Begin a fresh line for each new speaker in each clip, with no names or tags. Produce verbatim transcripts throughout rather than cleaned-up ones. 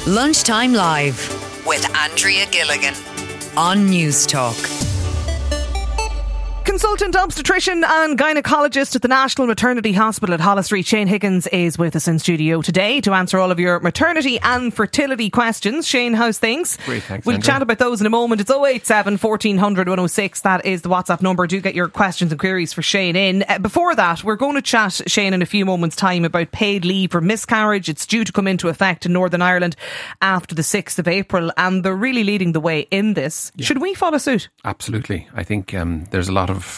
Lunchtime Live with Andrea Gilligan on News Talk.
Consultant obstetrician and gynaecologist at the National Maternity Hospital at Holles Street, Shane Higgins, is with us in studio today to answer all of your maternity and fertility questions. Shane, how's things?
Great, thanks,
We'll
Andrew.
chat about those in a moment. It's oh eight seven, fourteen hundred, one oh six. That is the WhatsApp number. Do get your questions and queries for Shane in. Uh, before that, we're going to chat, Shane, in a few moments' time about paid leave for miscarriage. It's due to come into effect in Northern Ireland after the sixth of April, and they're really leading the way in this. Yeah. Should we follow suit?
Absolutely. I think um, there's a lot of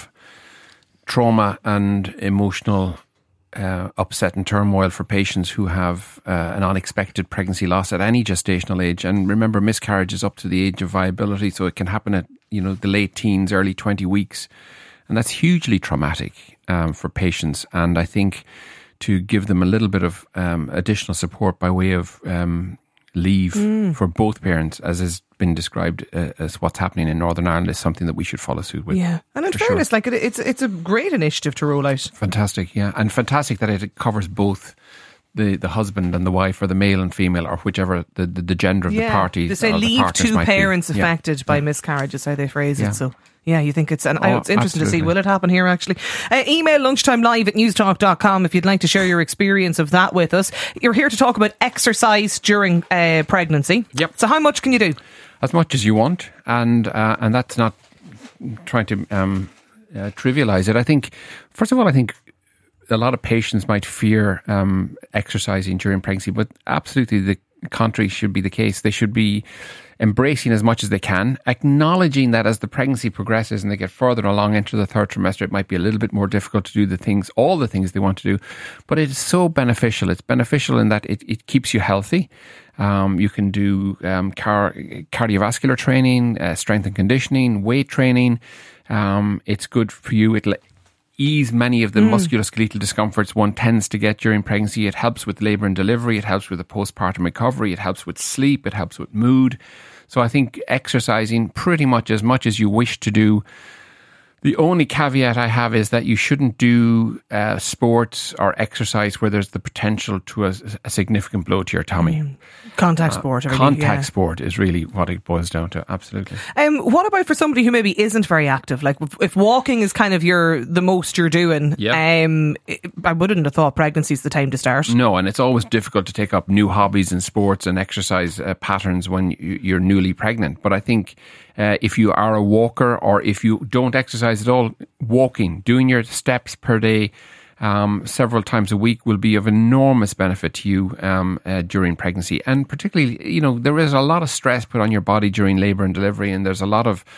trauma and emotional uh, upset and turmoil for patients who have uh, an unexpected pregnancy loss at any gestational age. And remember, miscarriage is up to the age of viability, so it can happen at, you know, the late teens, early twenty weeks. And that's hugely traumatic um, for patients. And I think to give them a little bit of um, additional support by way of um, leave mm. for both parents, as has been described uh, as what's happening in Northern Ireland, is something that we should follow suit with.
Yeah, and in fairness, sure. like it, it's it's a great initiative to roll out.
Fantastic, yeah, and fantastic that it covers both the, the husband and the wife, or the male and female, or whichever the, the, the gender of
yeah.
the parties.
They say leave two parents be. affected yeah. by yeah. miscarriage is how they phrase yeah. it. So. Yeah, you think it's, and oh, it's interesting absolutely. to see, will it happen here actually? Uh, email lunchtimelive at newstalk dot com if you'd like to share your experience of that with us. You're here to talk about exercise during uh, pregnancy.
Yep.
So how much can you do?
As much as you want, and uh, and that's not trying to um, uh, trivialise it. I think, first of all, I think a lot of patients might fear um, exercising during pregnancy, but absolutely the contrary should be the case. They should be embracing as much as they can, acknowledging that as the pregnancy progresses and they get further along into the third trimester, it might be a little bit more difficult to do the things, all the things they want to do. But it is so beneficial. It's beneficial in that it, it keeps you healthy. Um, you can do um, car- cardiovascular training, uh, strength and conditioning, weight training. Um, it's good for you. It'll ease many of the mm. musculoskeletal discomforts one tends to get during pregnancy. It helps with labour and delivery. It helps with the postpartum recovery. It helps with sleep. It helps with mood. So I think exercising pretty much as much as you wish to do. The only caveat I have is that you shouldn't do uh, sports or exercise where there's the potential to a, a significant blow to your tummy.
Mm. Contact sport.
Uh, contact yeah. sport is really what it boils down to. Absolutely.
Um, what about for somebody who maybe isn't very active? Like if walking is kind of your the most you're doing,
yep.
um, I wouldn't have thought pregnancy is the time to start.
No, and it's always difficult to take up new hobbies and sports and exercise uh, patterns when you're newly pregnant. But I think Uh, if you are a walker, or if you don't exercise at all, walking, doing your steps per day um, several times a week will be of enormous benefit to you um, uh, during pregnancy. And particularly, you know, there is a lot of stress put on your body during labour and delivery, and there's a lot of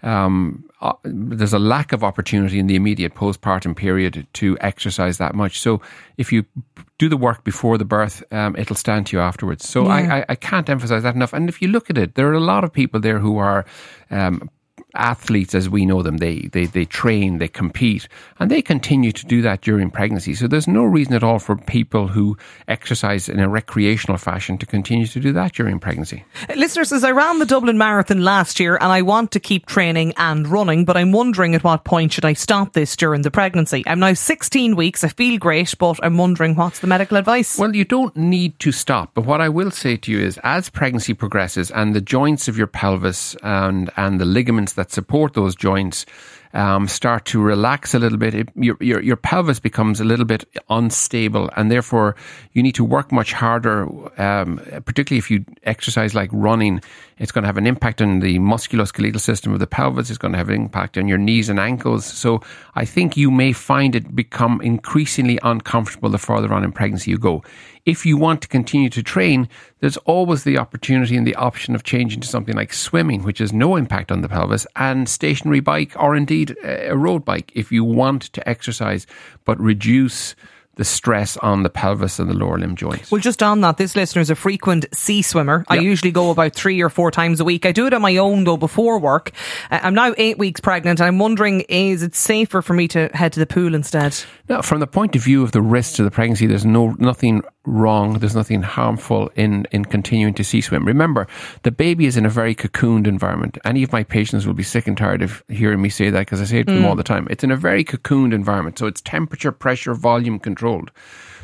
Um, uh, there's a lack of opportunity in the immediate postpartum period to exercise that much. So if you do the work before the birth, um, it'll stand to you afterwards. So yeah. I, I, I can't emphasize that enough. And if you look at it, there are a lot of people there who are um, athletes as we know them. They, they they train, they compete, and they continue to do that during pregnancy. So there's no reason at all for people who exercise in a recreational fashion to continue to do that during pregnancy.
Listeners, as I ran the Dublin Marathon last year and I want to keep training and running, but I'm wondering at what point should I stop this during the pregnancy? I'm now sixteen weeks, I feel great, but I'm wondering what's the medical advice?
Well, you don't need to stop, but what I will say to you is as pregnancy progresses and the joints of your pelvis and, and the ligaments that support those joints um, start to relax a little bit, it, your, your your pelvis becomes a little bit unstable, and therefore you need to work much harder, um, particularly if you exercise like running. It's going to have an impact on the musculoskeletal system of the pelvis. It's going to have an impact on your knees and ankles. So I think you may find it become increasingly uncomfortable the further on in pregnancy you go. If you want to continue to train, there's always the opportunity and the option of changing to something like swimming, which has no impact on the pelvis, and stationary bike, or indeed a road bike, if you want to exercise but reduce the stress on the pelvis and the lower limb joints.
Well, just on that, this listener is a frequent sea swimmer. Yep. I usually go about three or four times a week. I do it on my own though before work. Uh, I'm now eight weeks pregnant and I'm wondering, is it safer for me to head to the pool instead?
Now, from the point of view of the risks of the pregnancy, there's no nothing wrong, there's nothing harmful in, in continuing to sea swim. Remember, the baby is in a very cocooned environment. Any of my patients will be sick and tired of hearing me say that, because I say it to mm. them all the time. It's in a very cocooned environment, so it's temperature, pressure, volume controlled.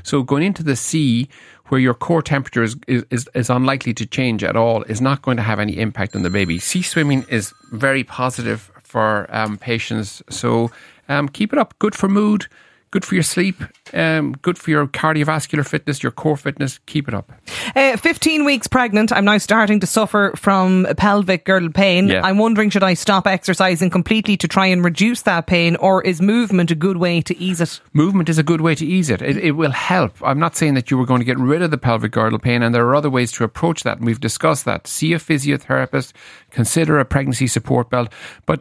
So going into the sea, where your core temperature is, is, is unlikely to change at all, is not going to have any impact on the baby. Sea swimming is very positive for um, patients. So um, keep it up. Good for mood, good for your sleep, um, good for your cardiovascular fitness, your core fitness. Keep it up.
Uh, fifteen weeks pregnant. I'm now starting to suffer from pelvic girdle pain.
Yeah.
I'm wondering, should I stop exercising completely to try and reduce that pain, or is movement a good way to ease it?
Movement is a good way to ease it. It, it will help. I'm not saying that you were going to get rid of the pelvic girdle pain, and there are other ways to approach that, and we've discussed that. See a physiotherapist, consider a pregnancy support belt, but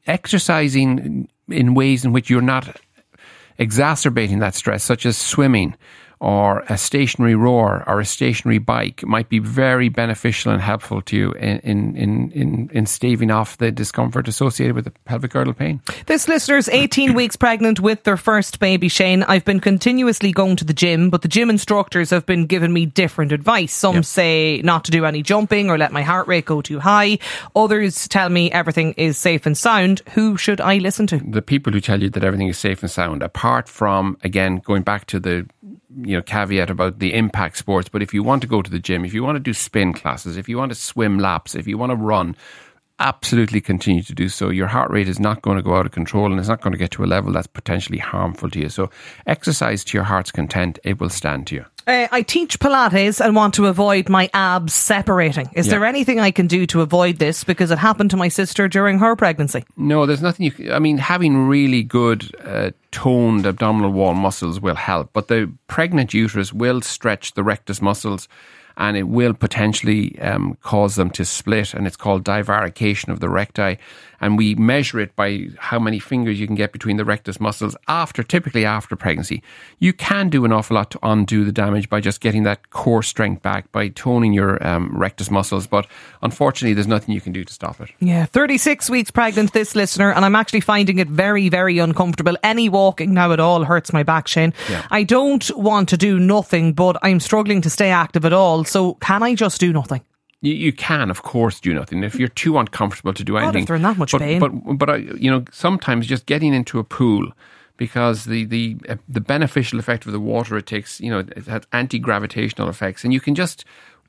exercising in ways in which you're not exacerbating that stress, such as swimming or a stationary rower or a stationary bike, might be very beneficial and helpful to you in, in, in, in staving off the discomfort associated with the pelvic girdle pain.
This listener's eighteen weeks pregnant with their first baby, Shane. I've been continuously going to the gym, but the gym instructors have been giving me different advice. Some yep. say not to do any jumping or let my heart rate go too high. Others tell me everything is safe and sound. Who should I listen to?
The people who tell you that everything is safe and sound, apart from, again, going back to the you know, caveat about the impact sports. But if you want to go to the gym, if you want to do spin classes, if you want to swim laps, if you want to run, absolutely continue to do so. Your heart rate is not going to go out of control, and it's not going to get to a level that's potentially harmful to you. So exercise to your heart's content. It will stand to you.
Uh, I teach Pilates and want to avoid my abs separating. Is yeah. there anything I can do to avoid this? Because it happened to my sister during her pregnancy.
No, there's nothing you can, I mean, having really good uh, toned abdominal wall muscles will help, but the pregnant uterus will stretch the rectus muscles, and it will potentially um, cause them to split, and it's called divarication of the recti. And we measure it by how many fingers you can get between the rectus muscles after, typically after pregnancy. You can do an awful lot to undo the damage by just getting that core strength back, by toning your um, rectus muscles. But unfortunately, there's nothing you can do to stop it.
Yeah, thirty-six weeks pregnant, this listener, and I'm actually finding it very, very uncomfortable. Any walking now at all hurts my back, Shane. Yeah. I don't want to do nothing, but I'm struggling to stay active at all. So can I just do nothing?
You, you can, of course, do nothing. If you're too uncomfortable to do anything.
Not if they're in that much
but,
pain.
But, but, uh, you know, sometimes just getting into a pool, because the, the, uh, the beneficial effect of the water it takes, you know, it has anti-gravitational effects. And you can just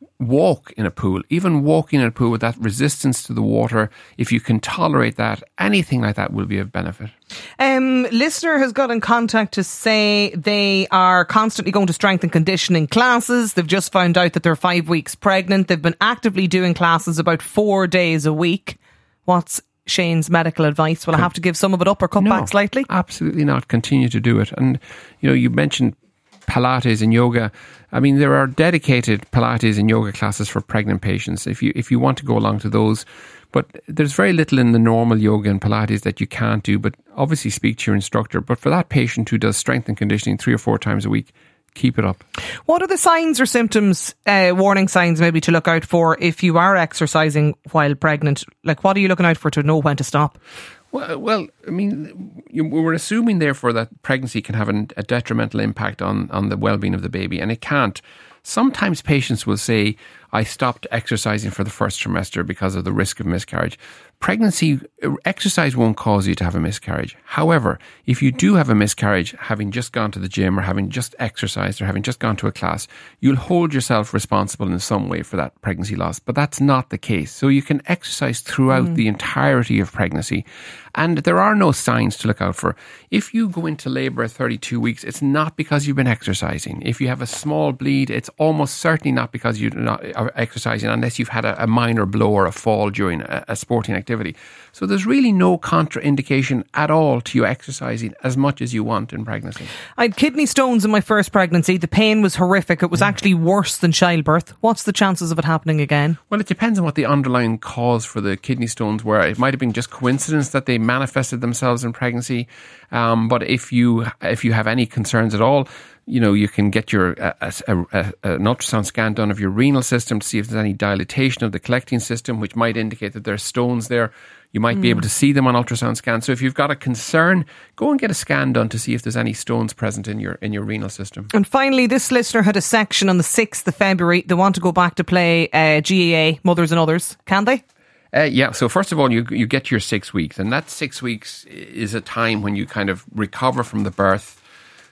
walk in a pool. Even walking in a pool with that resistance to the water, if you can tolerate that, anything like that will be of benefit.
Um, listener has got in contact to say they are constantly going to strength and conditioning classes. They've just found out that they're five weeks pregnant. They've been actively doing classes about four days a week. What's Shane's medical advice? Will I have to give some of it up or cut
no,
back slightly?
Absolutely not. Continue to do it. And, you know, you mentioned Pilates and yoga. I mean, there are dedicated Pilates and yoga classes for pregnant patients if you if you want to go along to those. But there's very little in the normal yoga and Pilates that you can't do. But obviously speak to your instructor. But for that patient who does strength and conditioning three or four times a week, keep it up.
What are the signs or symptoms, uh, warning signs maybe to look out for if you are exercising while pregnant? Like, what are you looking out for to know when to stop?
Well, well, I mean, you, we were assuming, therefore, that pregnancy can have an, a detrimental impact on, on the well-being of the baby, and it can't. Sometimes patients will say, I stopped exercising for the first trimester because of the risk of miscarriage. Pregnancy, exercise won't cause you to have a miscarriage. However, if you do have a miscarriage, having just gone to the gym or having just exercised or having just gone to a class, you'll hold yourself responsible in some way for that pregnancy loss. But that's not the case. So you can exercise throughout mm. the entirety of pregnancy. And there are no signs to look out for. If you go into labour at thirty-two weeks, it's not because you've been exercising. If you have a small bleed, it's almost certainly not because you're not exercising, unless you've had a, a minor blow or a fall during a, a sporting activity. So there's really no contraindication at all to you exercising as much as you want in pregnancy.
I had kidney stones in my first pregnancy. The pain was horrific. It was mm. actually worse than childbirth. What's the chances of it happening again? Well,
it depends on what the underlying cause for the kidney stones were. It might have been just coincidence that they manifested themselves in pregnancy. Um, but if you if you have any concerns at all, you know, you can get your a, a, a, an ultrasound scan done of your renal system to see if there's any dilatation of the collecting system, which might indicate that there's stones there. You might mm. be able to see them on ultrasound scan. So if you've got a concern, go and get a scan done to see if there's any stones present in your in your renal system.
And finally, this listener had a section on the sixth of February. They want to go back to play uh, G A A, Mothers and Others. Can they?
Uh, yeah, so first of all, you you get your six weeks. And that six weeks is a time when you kind of recover from the birth.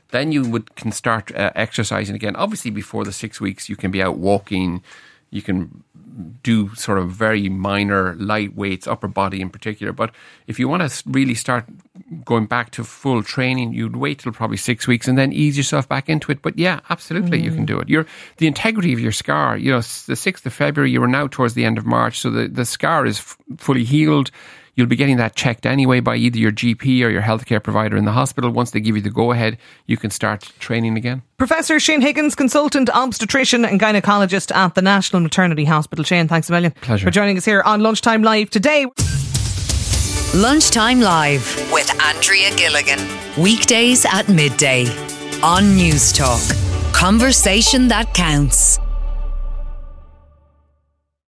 then you would can start uh, exercising again. Obviously, before the six weeks, you can be out walking. You can do sort of very minor light weights, upper body in particular. But if you want to really start going back to full training, you'd wait till probably six weeks and then ease yourself back into it. But yeah, absolutely, mm. you can do it. Your the integrity of your scar, you know, the sixth of February, you were now towards the end of March, so the, the scar is f- fully healed. You'll be getting that checked anyway by either your G P or your healthcare provider in the hospital. Once they give you the go-ahead, you can start training again.
Professor Shane Higgins, consultant obstetrician and gynaecologist at the National Maternity Hospital. Shane, thanks a million
Pleasure.
for joining us here on Lunchtime Live today.
Lunchtime Live with Andrea Gilligan. Weekdays at midday on News Talk. Conversation that counts.